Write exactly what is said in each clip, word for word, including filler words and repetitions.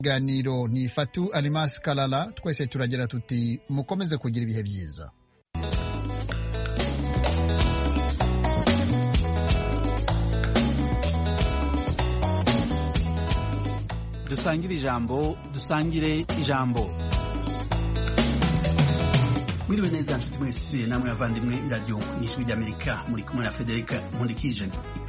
Ganiro ni Fatu Alimas Kalala, twese turagira tuti mukomeze kugira ibihe byiza. Dusangire ijambo, dusangire ijambo. Mwiriwe neza nshuti mwese namwe bavandimwe radio y'Ijwi ry'Amerika, muri kumwe na Frederic Nkundikije.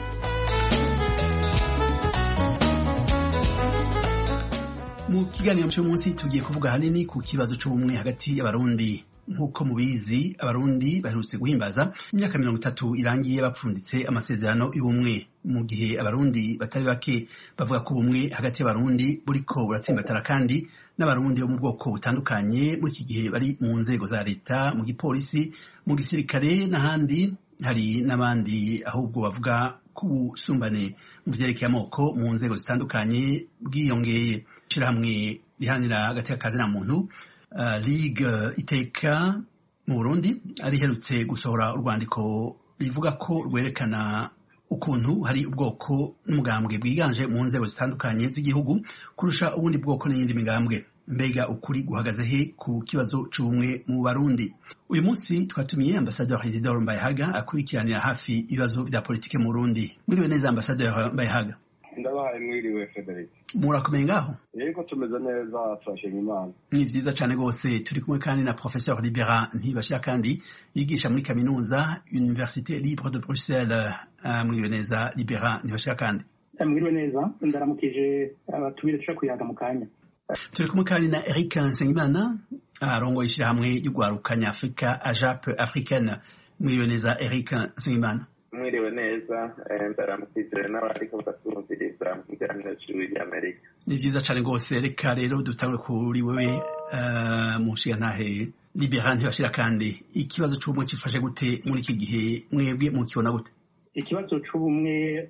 Mu kiganiro cyo munsi tugiye kuvuga hanini ku kibazo cy'ubumwe hagati y'abarundi. Nkuko mubizi, abarundi baherutse guhimbaza imyaka mirongo itatu irangiye bapfunditse amasezerano y'ubumwe, mu gihe abarundi batari bake bavuga ko ubumwe hagati y'abarundi buriko buratsimbatara, kandi n'abarundi bo mu bwoko butandukanye muri iki gihe bari mu nzego za leta, mu gipolisi, mu gisirikare n'ahandi. Hari n'abandi ahubwo bavuga ko ubusumbane mu vyerekeye amoko mu nzego zitandukanye bwiyongeye. Ishirahamwe rihanira hagati y'akazi na muntu Uh, Ligue Iteka mu Burundi ariherutse gusohora urwandiko rivuga ko rwerekana ukuntu hari ubwoko n'umugambwe bwiganje mu nzego zitandukanye z'igihugu kurusha ubundi bwoko n'iyindi migambwe. Mbega ukuri guhagaze he ku kibazo c'ubumwe mu Barundi? Uyu munsi twatumiye Ambassadeur Isidore Mbayahaga akurikiranira hafi ibibazo vya politike mu Burundi. Mwiriwe neza Ambassadeur Mbayahaga. Ndabahaye mwiriwe Frederic. Murakomeye ngaho? Yego tumeze neza, twashimye Imana. Ni vyiza cane gose. Turi kumwe kandi na Professeur Libera Ntibashira, kandi yigisha muri kaminuza Université Libre de Bruxelles. Uh, mwiriwe neza Libera Ntibashira kandi. Mwiriwe neza, ndaramukije abatumire tuca kuyaga mu kanya. Turi kumwe kandi na Eric Nsengimana arongoye ishirahamwe ry'ugwarukanya Afrika AJAP Africaine. Mwiriwe neza Eric Nsengimana. Mwiriwe neza, ndaramukije n'abariko batumviriza mu kiganiro c'Ijwi ry'Amerika. Ni vyiza cane gose. Reka rero dutangure kuri wewe uh, mushigantahe Libera Ntibashira, kandi ikibazo c'ubumwe cifashe gute muri iki gihe, mwebwe mukibona gute? Ikibazo c'ubumwe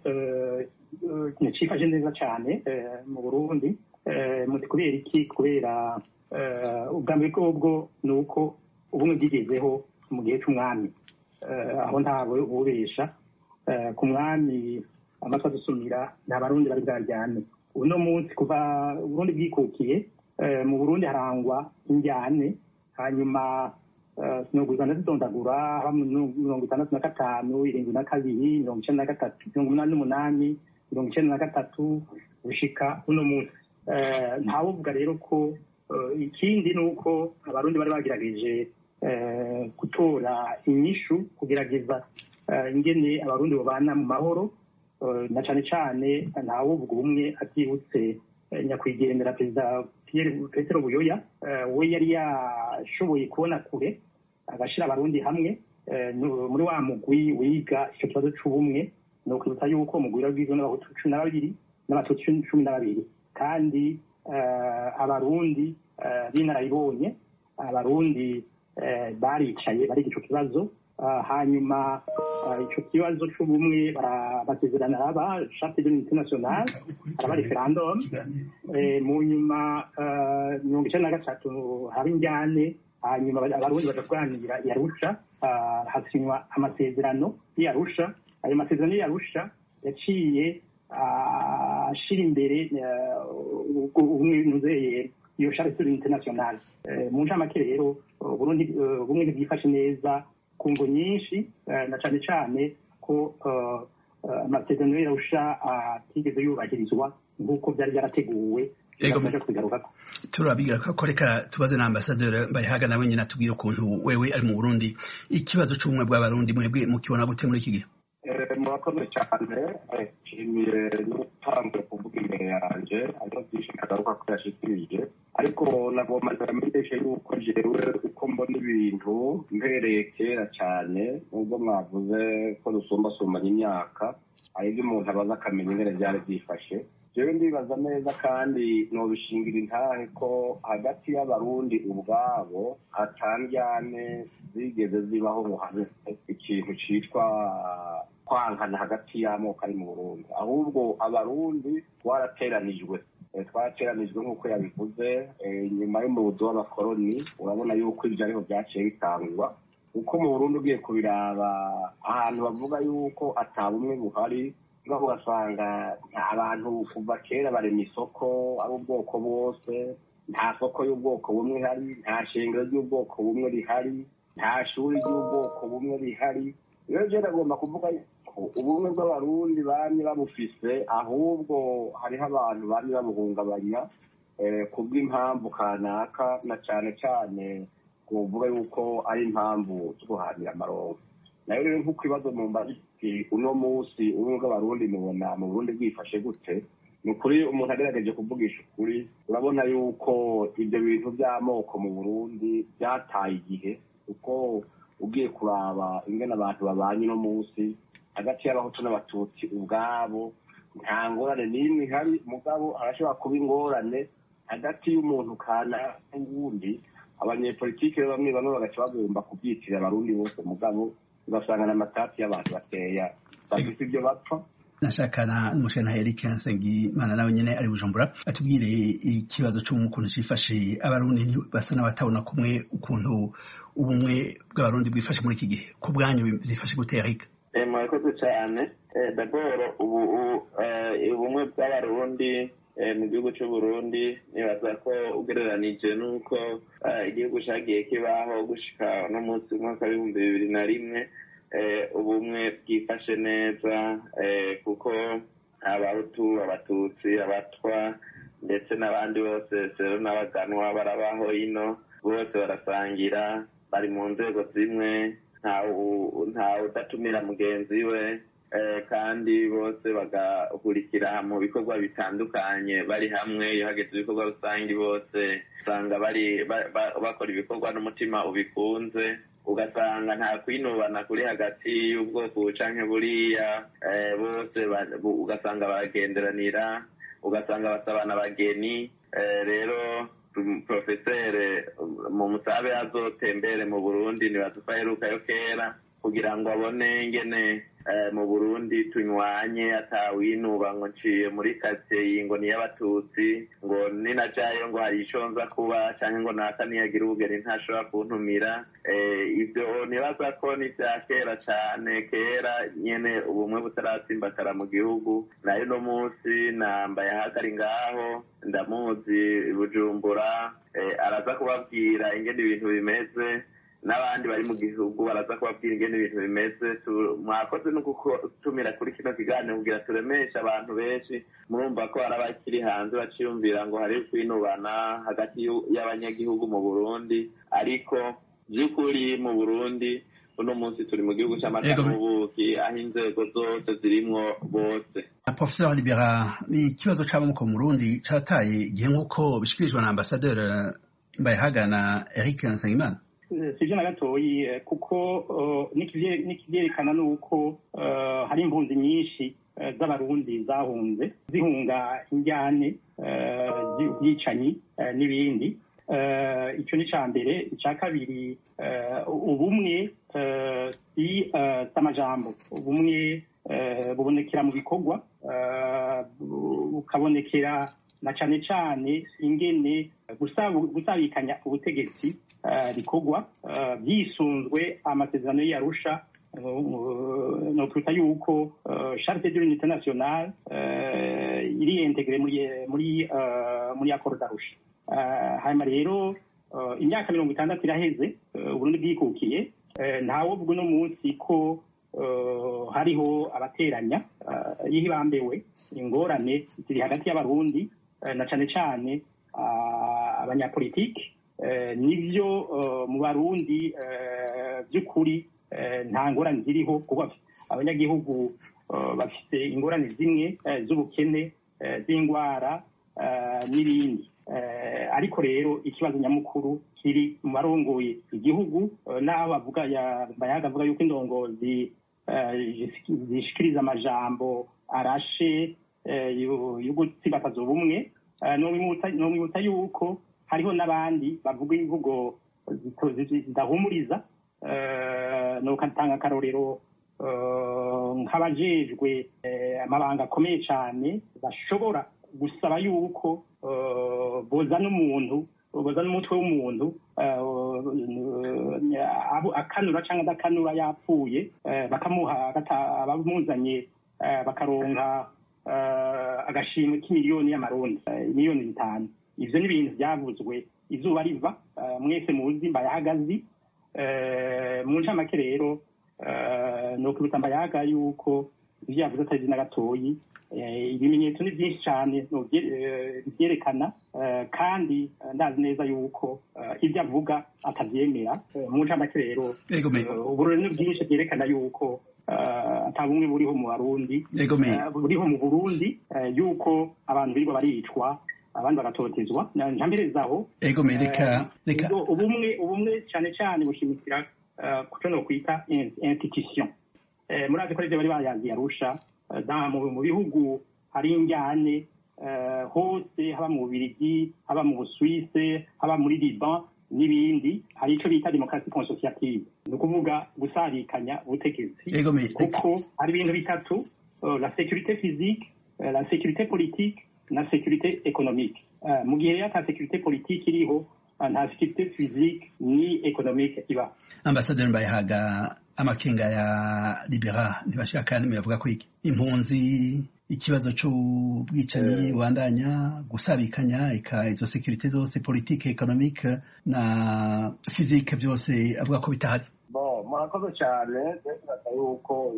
uh, cifashe neza cane uh, mu Burundi. Uh, muti kubera iki? Kubera uh, ubwambere bwobwo nuko ubumwe bwigezeho mu gihe c'umwami. Uh, aho ntawe ububesha. Uh, ku mwami amatwa dusumira nta barundi bari bwaryane. Uno munsi kuva Burundi bwikukiye, uh, mu Burundi harangwa injyane, hanyuma uh, sinoguzana zidondagura mirongo itandatu na gatanu, irindwi na kabiri, mirongo icenda na gatatu, mirongo umunani n'umunani, mirongo icenda na gatatu gushika uno munsi. Uh, ntawuvuga rero ko uh, ikindi nuko abarundi bari bagerageje Uh, gutora inyishu, kugerageza uh, ingene abarundi babana mu mahoro, uh, na cane cane ntawuvuga ubumwe atibutse uh, nyakwigendera Perezida Petero Buyoya. Uh, we yari yashoboye kubona kure agashira abarundi hamwe uh, muri wa mugwi wiga ico kibazo c'ubumwe. No kwibutsa yuko umugwi wagizwe n'abahutu cumi na babiri n'abatutsi cumi na babiri, kandi uh, abarundi uh, b'inararibonye, abarundi Uh, baricaye bari ico kibazo. Uh, hanyuma uh, ico kibazo c'ubumwe basezerana aba charte de l'unité nationale, aba referendum. Uh, mu nyuma mirongo icenda na gatatu haba injyane, hanyuma abarundi baja kuganira i Arusha, uh, hasinywa amasezerano y'i Arusha. Ayo masezerano y'i Arusha yaciye ashira uh, imbere ubumwe nuzeye iyo charte de l'unité nationale. Mu ncamake rero Burundi bumwe bwifashe neza ku ngo nyinshi, na cane cane ko amasezerano y'Arusha atigeze yubahirizwa nk'uko byari byarateguwe. Turabigira ko reka tubaze na Ambassadeur Mbayahaga nawe nyina tubwire ukuntu wewe ari mu Burundi ikibazo c'ubumwe bw'abarundi mwebwe mukibona gute muri iki gihe? Murakoze cyane. Nshimiye n'utambwe kuvuga imbere yanje, ariko byinshi kagaruka ko yashikirije, ariko nagomba ndamenyeshe yuko jewe uko mbona ibintu mpereye kera cyane, nubwo mwavuze ko dusumbasumbanya imyaka, aribyo umuntu abaza akamenya ingene byari byifashe. Jewe ndibaza neza kandi nobishingira intahe ko hagati y'abarundi ubwabo atandyane zigeze zibaho ngo habe ikintu citwa kwankana hagati y'amoko ari mu Burundi, ahubwo abarundi twarateranijwe twarateranijwe nk'uko yabivuze nyuma y'umuzo w'abakoroni. Urabona yuko ibyo ariho byaciye bitangwa, uko mu Burundi ugiye kubiraba ahantu bavuga yuko atabumwe buhari ngaho ugasanga abantu kuva kera barema isoko ari ubwoko bwose, nta soko y'ubwoko bumwe ihari, nta shingiro ry'ubwoko bumwe rihari, nta shuri ry'ubwoko bumwe rihari. Rero je ndagomba kuvuga ko ubumwe bw'abarundi bamye babufise, ahubwo hariho abantu bamye babuhungabanya kubw'impamvu kanaka, na cane cane kuvuga yuko ari impamvu zo guhanira amaronko. Nayo rero nk'uko ibibazo mu mbazi uno munsi ubumwe bw'abarundi mubona mu Burundi bwifashe gute? Ni ukuri umuntu agerageje kuvugisha ukuri, urabona yuko ibyo bintu by'amoko mu Burundi byataye igihe, kuko ugiye kuraba ingene abantu babanye uno munsi hagati y'abahutu n'abatutsi ubwabo nta ngorane n'imwe ihari, mugabo harashobora kuba ingorane hagati y'umuntu kana n'uwundi. Abanyepolitike bamwe bamwe bagaca bagomba kubyitirira abarundi bose, mugabo ugasanga n'amatati y'abantu bateya bafite ibyo bapfa. nashakana n'umushana Eric Nsengimana nawe nyene ari Bujumbura atubwire ikibazo cy'ukuntu cifashe abarundi basa n'abatabona kumwe ukuntu ubumwe bw'abarundi bwifashe muri iki gihe. Ku bwanyu byifashe gute Eric? Eh murakoze cyane. D'abord ubu ubumwe bw'abarundi mu gihugu cy'u Burundi nibaza ko ugereranije nuko igihugu cyagiye kibaho gushika no munsi mwaka w'ibihumbi bibiri na rimwe, ubumwe bwifashe neza kuko abahutu, abatutsi, abatwa ndetse n'abandi bose sero n'abaganwa barabaho ino, bose barasangira, bari mu nzego zimwe, ntawe udatumira mugenzi we, kandi bose bagahurikira mu bikorwa bitandukanye bari hamwe. Iyo hageze ibikorwa rusange bose usanga bari bakora ibikorwa n'umutima ubikunze, ugasanga nta kwinubana kuri hagati y'ubwoko canke buriya, bose ugasanga baragenderanira, ugasanga basabana abageni. Rero profesere mu musabe azotembere mu Burundi nibazuka aherukayo kera kugira ngo abone ingene mu Burundi tunywanye atawinuba ngo nciye muri quartier ngo ni y'abatutsi, ngo ninajayo ngo hari ico nza kuba canke ngo naka niyagira ubugeni ntashobora kuntumira. Ivyo nibaza ko ni vya kera cane, kera nyene ubumwe butaratsimbatara mu gihugu. Nayo no munsi nambaye ahagari ngaho ndamuzi Bujumbura, araza kubabwira ingene ibintu bimeze, n'abandi bari mu gihugu baraza kubabwira ingene ibintu bimeze. Mwakoze no gutumira kuri kino kiganiro kugira turemesha abantu benshi. Murumva ko hari abakiri hanze baciyumvira ngo hari kwinubana hagati y'abanyagihugu mu Burundi, ariko by'ukuri mu Burundi uno munsi turi mu gihugu cy'amata n'ubuki, aho inzego zose zirimwo bose. Professeur Libera, ikibazo c'amoko mu Burundi carataye igihe nk'uko bishikirijwe na Ambassadeur Mbayehagana Eric Nsengimana? sivyo na gatoyi, kuko nikivyerekana nuko hari impunzi nyinshi z'abarundi zahunze zihunga injyane z'ubwicanyi n'ibindi. Icyo ni ca mbere. Ica kabiri, ubumwe si s'amajambo, ubumwe bubonekera mu bikorwa, bukabonekera na cane cane ingene gusabikanya ubutegetsi bikorwa byisunzwe amasezerano y'Arusha. No kuruta yuko charte de l'unité nationale iri integre muri muri muri accord d'Arusha. Hanyuma rero imyaka mirongo itandatu iraheze Uburundi bwikukiye, ntawe ubwo no munsi ko hariho abateranya yihibambewe ingorane ziri hagati y'abarundi na cane cane abanyapolitiki. Nivyo mu Barundi by'ukuri nta ngorane ziriho, kuko abanyagihugu bafite ingorane zimwe z'ubukene, z'ingwara n'ibindi. Ariko rero ikibazo nyamukuru kiri mu barongoye igihugu, n'aho bavuga Mbayahaga avuga yuko indongozi zishikiriza amajambo arashe yo gutsibataza ubumwe. Nomwibutsa yuko hariho n'abandi bavuga imvugo zidahumuriza. Nokatanga akarorero nk'abajejwe amabanga akomeye cyane bashobora gusaba yuko boza n'umuntu boza n'umutwe w'umuntu akanura cyangwa adakanura yapfuye, bakamuha abamuzanye bakaronka agashimwe k'imiliyoni y'amarundi miliyoni zitanu. Ivyo ni ibintu vyavuzwe izuba riva, mwese muzi Mbayagazi. Mu ncamake rero no kubita Mbayaga yuko ivyo yavuze atari na gatoyi. Ibimenyetso ni byinshi cyane byerekana, kandi ndazi neza yuko ibyo avuga atabyemera. Mu ncamake rero uburori ni bwinshi byerekana yuko ata bumwe buriho mu Barundi, buriho mu Burundi, yuko abantu birirwa baricwa abandi bagatotezwa. Ntamberezaho ubumwe ubumwe cyane cyane bushimikira kuco no kwita institution. Murazi ko rivyo bari bayazi Arusha, mu bihugu hari injyane hose, haba mu Bubiligi, haba mu Busuwise, haba muri Liban n'ibindi, hari ico bita demokarasi consociative, ni ukuvuga gusarikanya ubutegetsi, kuko hari ibintu bitatu: la sécurité physique, la sécurité politique na sécurité économique. Mu gihe ata sécurité politique iriho, nta sécurité physique ni économique iba. Ambassadeur Mbayahaga, amakenga ya Libera ntibashaka nimwe yavuga ko iki impunzi, ikibazo c'ubwicanyi bandanya gusabikanya eka izo sécurité zose politique économique na physique byose avuga ko bitahari. Bon, murakoze cyane. Ndetse yuko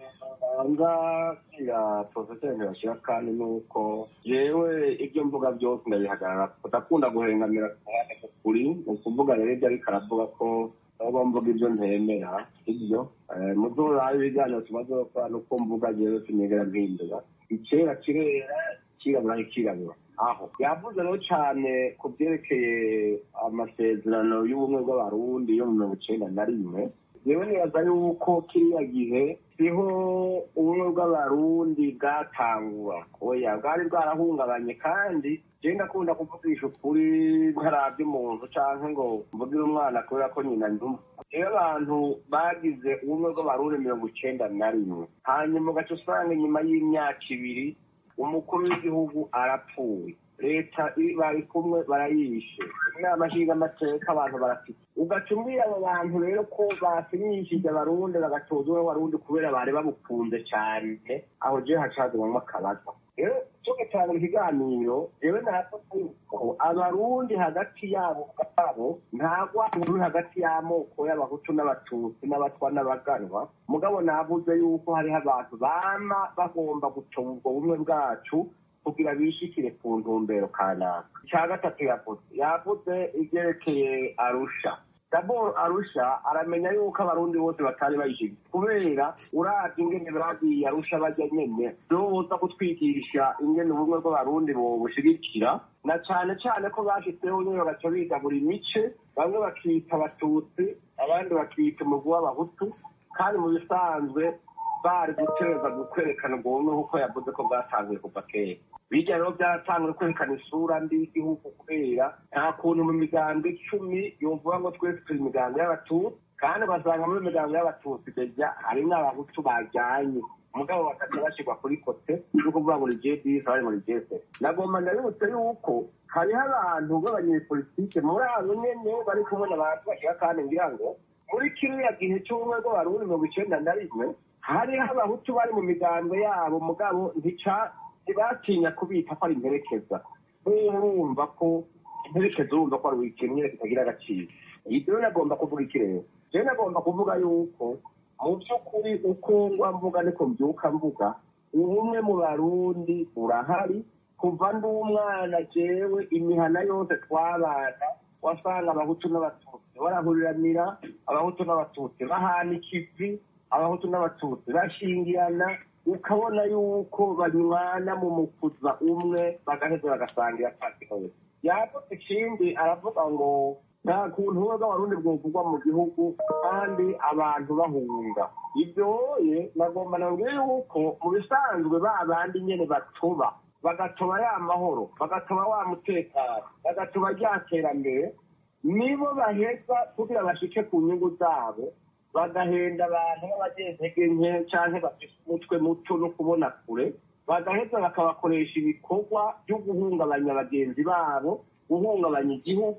itaranga ya professeur ntibashaka kandi nuko yewe ibyo mvuga byose ndabihagarara, ndakunda guhengamira kuri ukuvuga rero ibyo ariko aravuga ko abo mvuga ibyo ntemera ibyo muzora ibiganiro tumaze gukora nuko mvuga jewe sinigera mpindura ikera kirera kirabura kirabura. Aho yavuze rero cyane ku byerekeye amasezerano y'ubumwe bw'Abarundi yo mu mirongo icenda na rimwe. Yewe nibaza yuko kiriya gihe siho ubumwe bw'Abarundi bwatangura, oya bwari bwarahungabanye, kandi je ndakunda kuvugisha ukuri ntaravye umuntu canke ngo mvugire umwana kubera ko nyina ndumva. Rero abantu bagize ubumwe bw'Abarundi mirongo icenda na rimwe, hanyuma ugaca usanga inyuma y'imyaka ibiri umukuru w'igihugu arapfuye, leta bari kumwe barayishe, inama nshingamateka abantu barafite. Ugaca umbwira abo bantu rero ko basinyishije Abarundi bagatoza ubumwe bw'Abarundi kubera bari babukunze cyane, aho je hacazamwo akabazo. Rero cyo gitanga ikiganiro yewe navuze ko Abarundi hagati yabo kabo ntagwa uri hagati y'amoko y'Abahutu n'Abatutsi n'Abatwa n'Abaganwa, mugabo navuze yuko hari abantu bama bagomba gucunga ubwo bumwe bwacu kugira bishikire ku ntumbero kanaka. Icya gatatu yavuze yavuze ibyerekeye Arusha. D'abord Arusha aramenya yuko Abarundi bose batari bayishyize, kubera uravye ingene baragiye Arusha bajya nyene doza kutwigisha ingene ubumwe bw'Abarundi bobushigikira, na cane cane ko bashitseho nyene bagaca biga buri mice, bamwe bakita Abatutsi abandi bakita umugwi w'Abahutu, kandi mu bisanzwe bari gutereza gukwerekana ubwo bumwe kuko yavuze ko bwatanguye kuva kera. Bijya rero byaratanguye kwerekana isura mbi y'igihugu, kubera nta kuntu mu migambi icumi yovuga ngo twese turi imigambi y'Abatutsi, kandi basanga muri imigambi y'Abatutsi deja harimwo Abahutu bajyanye, umugabo bakaca bashirwa kuri kote no kuvuga ngo ni J D S bari muri J S S. Nagomba ndabibutse yuko hariho abantu b'abanyepolitike muri abo nyene bari kubona abantu bashika, kandi ngira ngo muri kiriya gihe cy'ubumwe bw'Abarundi mirongo icenda na rimwe hariho Abahutu bari mu migambi yabo, mugabo ntica ntibatinya kubita ko ari imperekeza. Urumva ko imperekeza urumva ko ari wikennye kitagira agaciro. Ibyo nagomba kuvuga iki rero? Je nagomba kuvuga yuko mu by'ukuri uko ngwa mvuga niko mbyuka mvuga, ubumwe mu Barundi burahari. Kuva ndi umwana jewe imihana yose twabana wasanga Abahutu n'Abatutsi barahuriranira, Abahutu n'Abatutsi bahana ikivi, Abahutu n'Abatutsi bashingirana, ukabona yuko banywana mu mukuza umwe bagaheza bagasangira pasi hose. Yavuze ikindi aravuga ngo nta kuntu ubumwe bw'Abarundi bwovugwa mu gihugu kandi abantu bahunga. Ibyo ye nagomba nabwire yuko mu bisanzwe ba bandi nyene batoba bagatoba ya mahoro, bagatoba wa mutekano, bagatoba rya terambere, nibo baheza kugira bashike ku nyungu zabo, bagahenda abantu b'abagentege nke canke bafise umutwe muto no kubona kure, bagaheza bakabakoresha ibikorwa byo guhungabanya bagenzi babo, guhungabanya igihugu,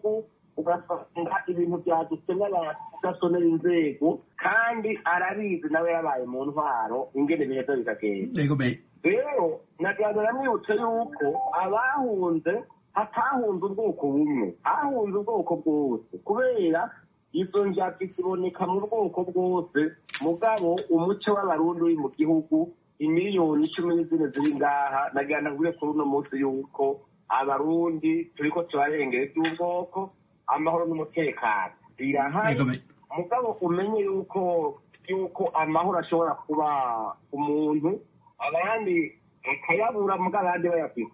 ugasanga ibintu byadutse n'abadasonera inzego kandi arabizi nawe yabaye mu ntwaro ingene biheza bikagenda rero nagira namwibutse yuko abahunze hatahunze ubwoko bumwe hahunze ubwoko bwose kubera izo njyabyi ziboneka mu bwoko bwose mugabo umuco w'abarundi uri mu gihugu imiliyoni icumi n'izine ziri ngaha nagira nabwire kuri uno munsi yuko abarundi turiko turarengera iby'ubwoko amahoro n'umutekano birahari mugabo umenye yuko yuko amahoro ashobora kuba umuntu abandi akayabura mugabo abandi bayafite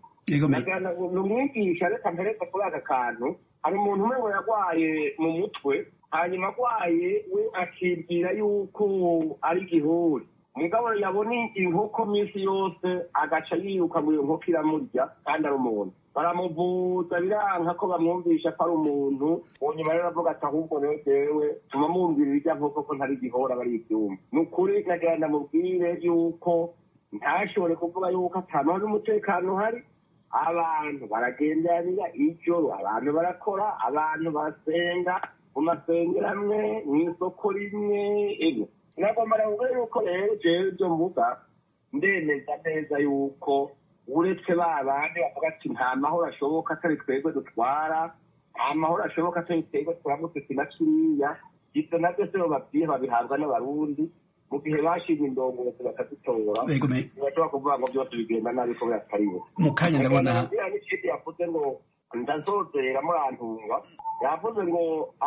ni umwigisha reka mperetse kuri aka kantu hari umuntu umwe ngo yarwaye mu mutwe hanyuma arwaye we akibwira yuko ari igihuri mugabo yabona inkoko minsi yose agaca yiruka ngo iyo nkoko iramurya kandi ari umuntu baramuvuza biranka ko bamwumvisha ko ari umuntu uwo nyuma rero avuga ati ahubwo rero jewe tuma mumbwirira irya nkoko ko ntari igihora bari ibyuma ni ukuri nagira ndamubwire yuko ntashobore kuvuga yuko atamahoro n'umutekano uhari abantu baragenderanira ijoro abantu barakora abantu basenga mu masengero amwe mu isoko rimwe ego nagomba navuga yuko rero jewe ibyo mvuga ndemeza neza yuko uretse ba bandi bavuga ati nta mahoro ashoboka atari twebwe dutwara nta mahoro ashoboka atari twebwe turamutse na kiriya ibyo nabyo se bababwiye babihabwa n'abarundi mu gihe bashimye indongozi bakadutora ntibashobora kuvuga ngo byose bigenda nabi ko biratariwe mu kanya ndabona n'ikindi yavuze ngo ndazozera murantunga yavuze ngo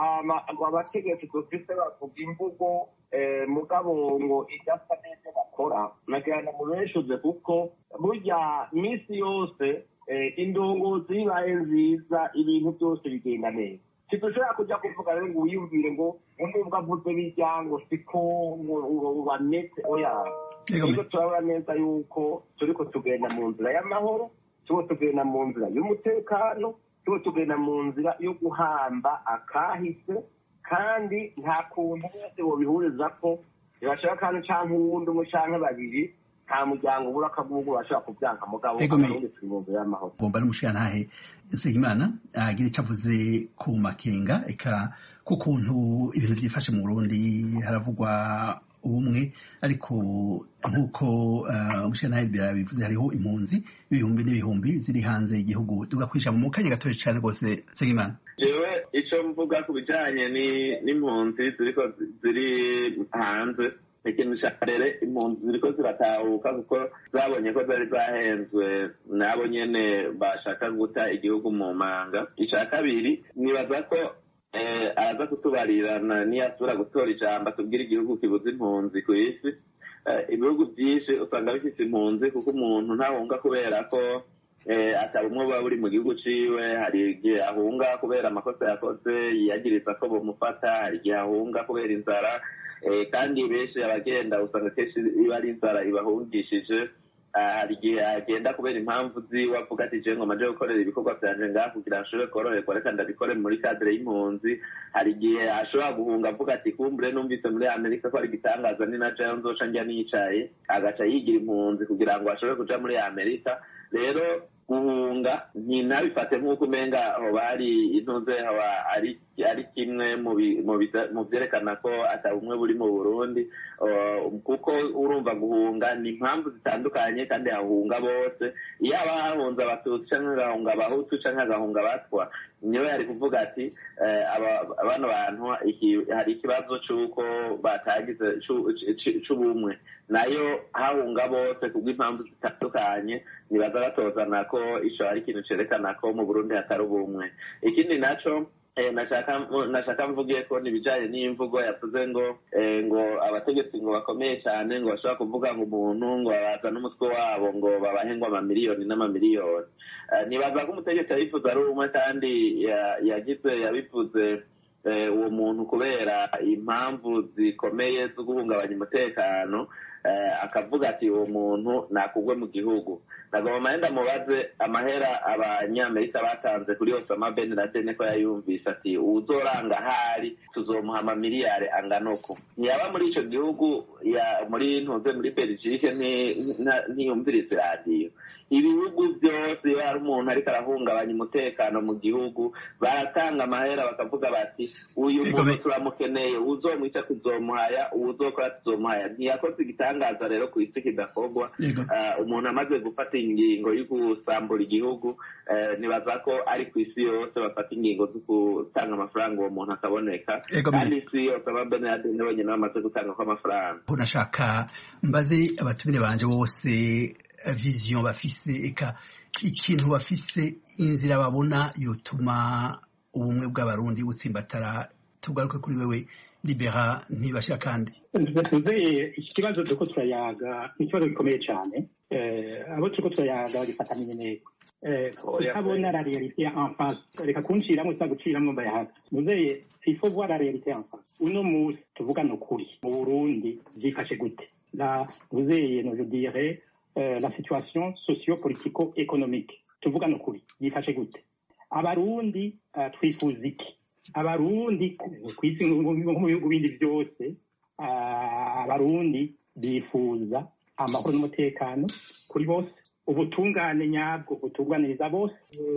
abategetsi dufite bavuga imvugo mugabo ngo idasa n'ibyo bakora nagira ngo mubeshuze kuko burya minsi yose indongozi ibaye nziza ibintu byose bigenda neza tidushobora kujya kuvuga rero ngo wiyumvire ngo nubwo avuze bijya ngo siko ngo bameze oya rero turabona neza yuko turiko tugenda mu nzira y'amahoro turiko tugenda mu nzira y'umutekano turiko tugenda mu nzira yo guhamba akahise kandi nta kuntu bose bobihuriza ko ntibashaka kandi canke uwundi umwe canke babiri nta muryango ubura akagugu bashobora kubyanka mugabo abarundi turi mu nzira y'amahoro gomba n'umushirantahe Nsengimana agira icyo avuze ku makenga eka kukuntu ibintu byifashe mu Burundi haravugwa ubumwe ariko nk'uko umushirantahe bivuze hariho impunzi ibihumbi n'ibihumbi ziri hanze y'igihugu tugakwisha mu kanya gatoya cyane rwose Nsengimana jewe icyo mvuga ku bijanye n'impunzi ziriko ziri hanze ikintu cya rero impunzi ziriko ziratahuka kuko zabonye ko zari zahenzwe nabo nyene bashaka guta igihugu mu manga icya kabiri nibaza ko araza kutubarirana niyasubira gutora ijambo atubwira igihugu kibuze impunzi ku isi ibihugu byinshi usanga bifite impunzi kuko umuntu ntahunga kubera ko ataba umwe buba buri mu gihugu ciwe hari igihe ahunga kubera amakosa yakoze yiyagiriza ko bamufata hari igihe ahunga kubera inzara kandi benshi abagenda usanga kenshi iba ari inzara ibahungishije hari igihe agenda kubera impamvu ziwe avuga ati je ngoma je gukorera ibikorwa vyanje ngaha kugira nshobore koroherwa reka ndabikore muri kadire y'impunzi hari igihe ashobora guhunga avuga ati kumbure numvise muri Amerika ko ari igitangaza ni na jewe nzoca njya nicaye agaca yigira impunzi kugira ngo ashobore kuja muri Amerika rero guhunga ntinabifate nk'uko umenga hoba hari intuze hoba ari ari kimwe mu vyerekana ko atari umwe buri mu Burundi kuko urumva guhunga ni impamvu zitandukanye kandi hahunga bose iyo aba hahunze abatutsi canke agahunga abahutu canke agahunga abatwa niwe yari kuvuga ati bano bantu hari ikibazo c'uko batagize c'ubumwe nayo hahunga bose kubw'impamvu zitandukanye nibaza batozana ko ico ari ikintu cerekana ko mu Burundi hatari ubumwe ikindi naco nashaka mvuge ko nibijanye n'imvugo yavuze ngo ngo abategetsi ngo bakomeye cyane ngo bashobora kuvuga ngo umuntu ngo babaza n'umutwe wabo ngo babahe ngo amamiliyoni n'amamiliyoni nibaza ko umutegetsi yabivuze ari umwe kandi yagize yabivuze uwo muntu kubera impamvu zikomeye zo guhungabanya umutekano akavuga ati uwo muntu nakugwe mu gihugu nagomba mahenda mubaze amahera abanyamerika batanze kuri Osama Ben Laden ko yayumvise ati uzoranga hari tuzomuha amamiliyari angana uko ntiyaba muri ico gihugu ya muri ntuze muri Belgique ntiyumviriza radiyo ibihugu byose iyo hari umuntu ariko arahungabanya umutekano mu gihugu baratanga amahera bakavuga bati uyu muntu turamukeneye uzomwica tuzomuhaya uwuzokora tuzomuhaya ntiyakoze igitangaza rero ku isi kidakorwa umuntu amaze gufata ingingo yo gusambura igihugu nibaza ko ari ku isi yose bafata ingingo zo gutanga amafaranga uwo muntu akaboneka kandi isi yose ababenade n'abanyene bamaze gutanga ko amafaranga unashaka mbaze abatumire banje bose vision bafise eka ikintu bafise inzira babona yotuma ubumwe bw'abarundi butsimbatara tugaruke kuri wewe Libera ntibashira kandi tuze iki kibazo duko turayaga ni ikibazo gikomeye cyane abo tuko turayaga gifatanye neza ukabona la réalité en face reka kunciramo cyangwa guciramo mbayahaga muzeye il faut voir la réalité en face uno munsi tuvugana ukuri mu Burundi byifashe gute la muzeye no je dirais Euh, la situation socio-politico-économique tuvugana ukuri yifashe gute abarundi uh, twifuza iki abarundi kwisi mu bihugu bindi byose uh, abarundi bifuza amahoro n'umutekano kuri bose ubutungane nyabwo butunganiriza bose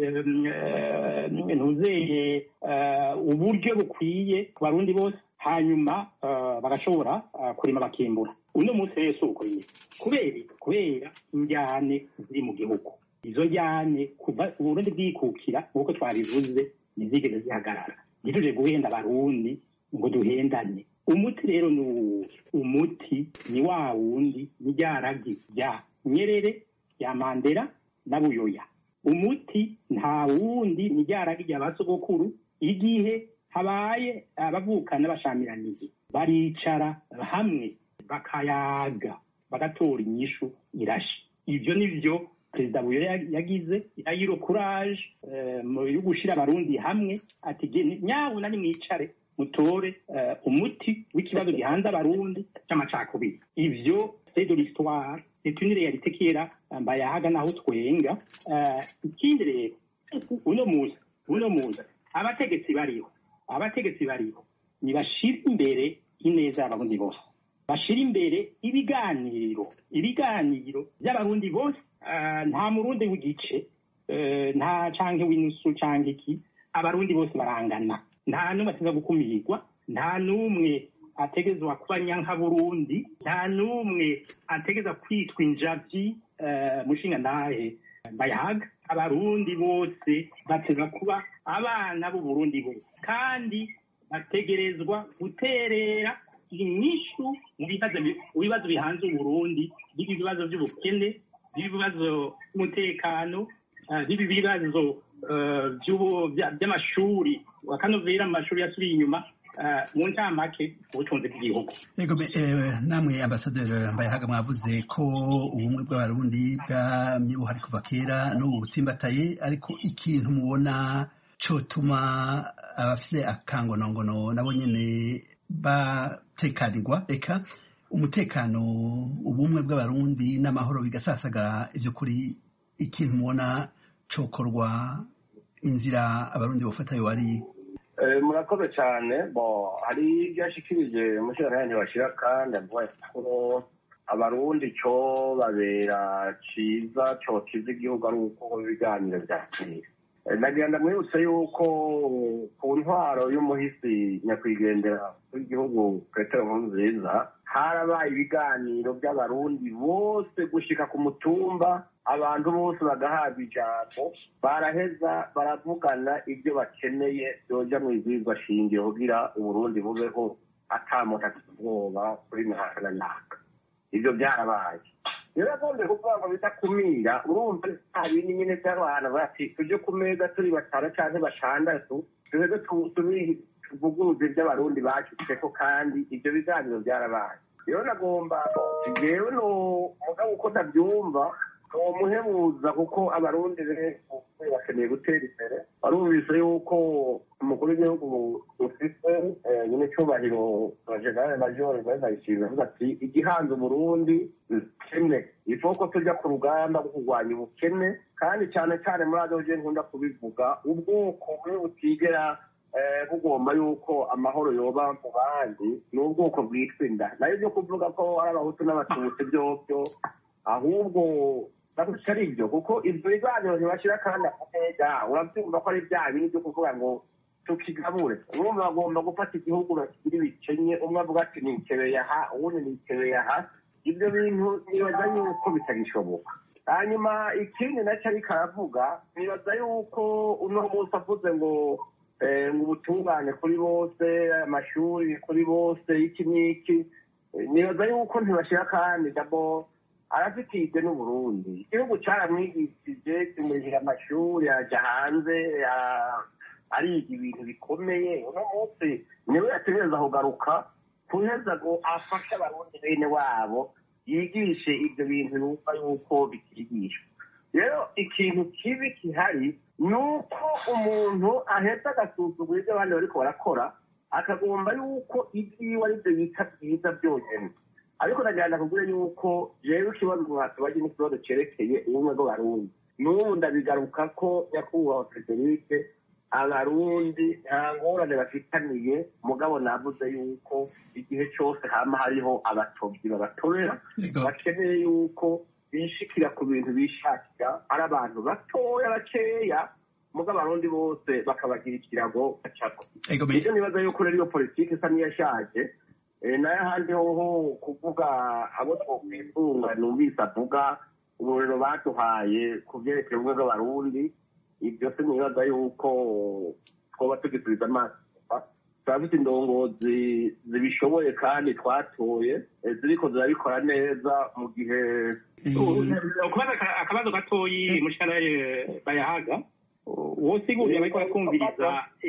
ntuzeye uburyo bukwiye ku barundi bose hanyuma bagashobora kurima bakimbura uno munsi wese ukuriye kubera kubera injyane ziri mu gihugu izo njyane kuva uburundi bwikukira nk'uko twabivuze ntizigeze zihagarara ntituje guhenda abarundi ngo duhendane umuti rero ni umuti ni wa wundi ni ryaragi rya Nyerere ya Mandela na Buyoya umuti nta wundi ni ryaragi rya basogokuru igihe habaye abavukana bashamiraniye baricara hamwe bakayaga bagatora inyishu irashi ivyo nivyo Perezida Buyoya yagize yayiro courage mu yo gushira abarundi hamwe ati nyawo nani mwicare mutore umuti w'ikibazo gihanze abarundi cy'amacakubiri ivyo c'est de l'histoire c'est une réalité qui est là mbayahaga naho twenga ikindi rero uno muzi uno muzi abategetsi bariho abategetsi bariho ni bashira imbere ineza y'abarundi bose bashira imbere ibiganiro ibiganiro by'abarundi bose nta murundi w'igice nta canke w'inusu canke iki abarundi bose barangana nta numwe ateza gukumirwa nta numwe ategezwa kuba nyanka Burundi nta numwe ategeza kwitwa injavyi mushinga nahe bayahaga abarundi bose bateza kuba abana b'u Burundi bose kandi bategerezwa guterera inyishu mu bibazo bihanze Burundi bibi bibazo by'ubukene bibi bibazo by'umutekano bibi bibazo by'amashuri wakanovera amashuri yasubiye inyuma mu ncamake ubutunzi bw'igihugu. Yego namwe ambasaderi Mbayahaga mwavuze ko ubumwe bw'abarundi bwamye buhari kuva kera n'ubu butsimbataye ariko ikintu mubona cotuma abafise akangonongono nabo nyene batekanirwa eka umutekano ubumwe bw'abarundi n'amahoro bigasasagara ivyo kuri ikintu mubona cokorwa inzira abarundi bofata yo wari murakoze cyane bo hari byashikirije mushira ntibashira kandi avuga ko abarundi cyo babera ciza cyo kiza igihugu ari uko biganiro byakiriye nagenda mwibutse yuko ku ntwaro y'umuhisi nyakwigendera w'igihugu Petero Nkurunziza harabaye ibiganiro by'abarundi bose gushika ku mutumba abantu bose bagahabwa ijambo baraheza baravugana ibyo bakeneye byoja mu izizwa shingiro kugira uburundi bubeho atamuntu afite ubwoba kuri mihana yaka ibyo byarabaye rero agombe kuvuga ngo bidakumira urumva nta bintu nyine by'abantu bati tujye ku meza turi batanu canke batandatu tuheze tuvuguruze iby'abarundi bacitseko kandi ibyo biganiro byarabaye rero nagomba jewe no mugabo uko ndabyumva uwo muhebuza kuko abarundi bakeneye gutera imbere barumvise yuko umukuru w'igihugu ufise nyine cyubahiro generale major Ndayishimiye avuga ati igihanze Burundi kimwe ifoko tujya ku rugamba rwo kurwanya ubukene kandi cyane cyane muri adoje nkunda kubivuga ubwoko bwe butigera bugomba yuko amahoro yoba mu bandi n'ubwoko bwitwa inda nayo byo kuvuga ko ari abahutu n'abatutsi byobyo ahubwo baguca ari ibyo kuko ibyo biganiro ntibashira kandi akatega urabyumva ko ari bya bindi byo kuvuga ngo tukigabure urumva bagomba gufata igihugu bakigira ibicenye umwe avuga ati nikebeye aha uwundi nikebeye aha ibyo bintu nibaza yuko bitagishoboka hanyuma ikindi nacyo ariko aravuga nibaza yuko uno munsi avuze ngo ngo ubutungane kuri bose amashuri kuri bose iki n'iki nibaza yuko ntibashira kandi dabo arafitije n'uburundi igihugu cyaramwigishije kimurihira amashuri ajya hanze ariga ibintu bikomeye uno munsi niwe yategereza kugaruka kuheza ngo afashe abarundi bene wabo yigishe ibyo bintu numva yuko bikigishwa rero ikintu kibi kihari ni uko umuntu ahetse agasuzugura ibyo abandi bariko barakora akagomba yuko ibyiwe ari byo bita byiza byonyine ariko nagira kugura yuko jewe ikibazo mwatubaje n'ikibazo cerekeye ubumwe bw'abarundi n'ubu ndabigaruka ko nyakubahwa Frederique abarundi nta ngorane bafitaniye mugabo navuze yuko igihe cyose hama hariho abatobyi babatorera bakeneye yuko bishikira ku bintu bishakira ari abantu batoya bakeya mugabo abarundi bose bakabagira ikirago bacako ibyo nibaza yuko rero iyo politiki isa n'iyashaje nayo ahandi hoho kuvuga abo twokwisunga numvise avuga uburero baduhaye ku vyerekeye ubumwe bw'abarundi ibyo se nibaza yuko twoba tugisubiza amaso turafite indongozi zibishoboye kandi twatoye ziriko zirabikora neza mu gihe akabazo gatoyi mushikana bayahaga wosigurira bariko baratwumviriza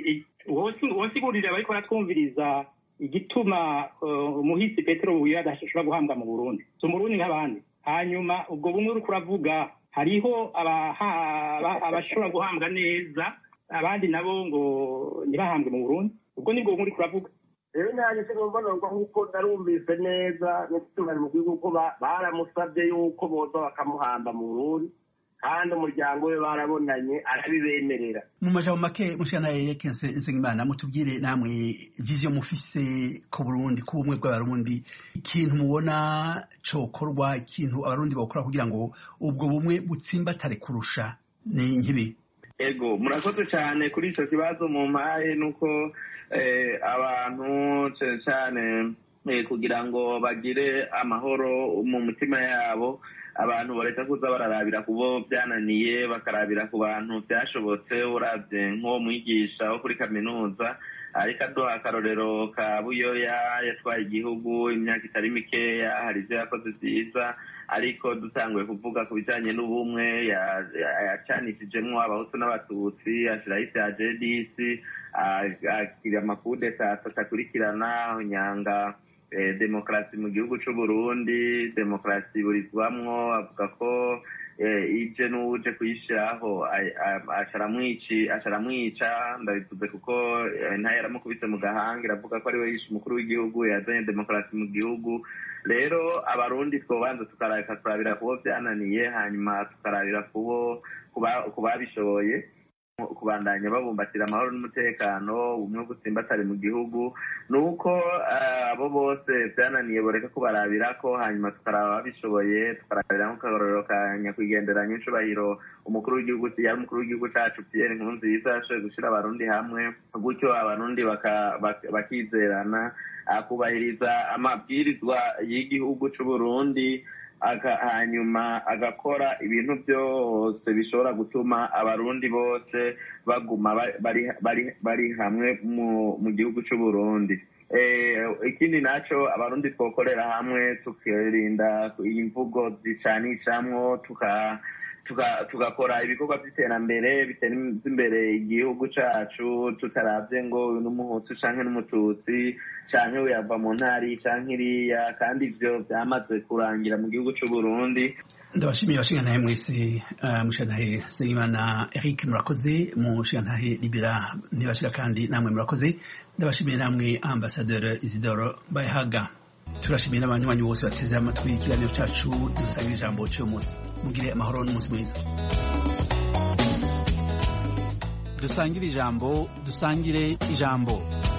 wosigurira bariko baratwumviriza igituma umuhisi Petero Buyoya adashobora guhambwa mu Burundi so mu Burundi nk'abandi hanyuma ubwo bumwe uriko uravuga hariho abashobora guhambwa neza abandi nabo ngo ntibahambwe mu Burundi ubwo nibwo bumwe uriko uravuga rero nanjye sinumva nubwo nk'uko narumvise neza n'itungane mu gihugu ko baramusabye yuko boza bakamuhamba mu Burundi kandi umuryango we barabonanye arabibemerera mu majambo make mushana yeke Nsengimana mutubwire namwe vision mufise ku Burundi ku bumwe bw'abarundi ikintu mubona cokorwa ikintu abarundi bakora kugira ngo ubwo bumwe butsimbatare kurusha ni nkibi ego murakoze cyane kuri ico kibazo mu mpaye nuko eh, abantu cyane eh, kugira ngo bagire amahoro mu mutima yabo abantu bareka kuza bararabira kubo byananiye bakarabira ku bantu byashobotse uravye nko mwigisha wo kuri kaminuza ariko aduha akarorero ka Buyoya yatwaye igihugu imyaka itari mikeya hari ivyo yakoze vyiza ariko dutanguye kuvuga ku bijanye n'ubumwe yacanishijemwo abahutu n'abatutsi ashiraho isi ya J D C akira amakudeta atakurikirana nyanga demokarasi mu gihugu c'u Burundi demokarasi burizwamwo avuga ko ije n'uje kuyishiraho acaramwici acaramwica ndabivuze kuko ntaye yaramukubise mu gahanga iravuga ko ari we yishe umukuru w'igihugu yazanye demokarasi mu gihugu rero abarundi twobanza tukarabika kurabira kubo byananiye hanyuma tukarabira kubo kubabishoboye kubandanya babumbatira amahoro n'umutekano ubumwe butsimbatare mu gihugu nuko abo bose byananiye boreka kubarabira ko hanyuma tukaraba babishoboye tukarabira nk'akarorero ka nyakwigenderanya incubahiro umukuru w'igihugu yari umukuru w'igihugu cacu Pierre Nkurunziza yashoboye gushira abarundi hamwe gutyo abarundi bakizerana akubahiriza amabwirizwa y'igihugu c'u Burundi hanyuma agakora ibintu byose bishobora gutuma abarundi bose baguma bari hamwe mu gihugu c'u Burundi ikindi naco abarundi twokorera hamwe tukirinda imvugo zicanishamwo tuka tugakora ibikorwa by'iterambere bitera imbere igihugu cacu tutaravye ngo n'umuhutu canke n'umututsi canke uyava mu ntari canke iriya kandi ivyo vyamaze kurangira mu gihugu c'u Burundi. Ndabashimiye bashingantahe mwese mushingantahe Nsengimana Eric murakoze mushingantahe Libera ntibashira kandi namwe murakoze ndabashimiye namwe Ambassadeur Isidore Bayahaga turashimiye n'abanywanyi bose bateze amatwi ikiganiro cacu dusangira ijambo cyo munsi mugire amahoro n'umunsi mwiza dusangire ijambo dusangire ijambo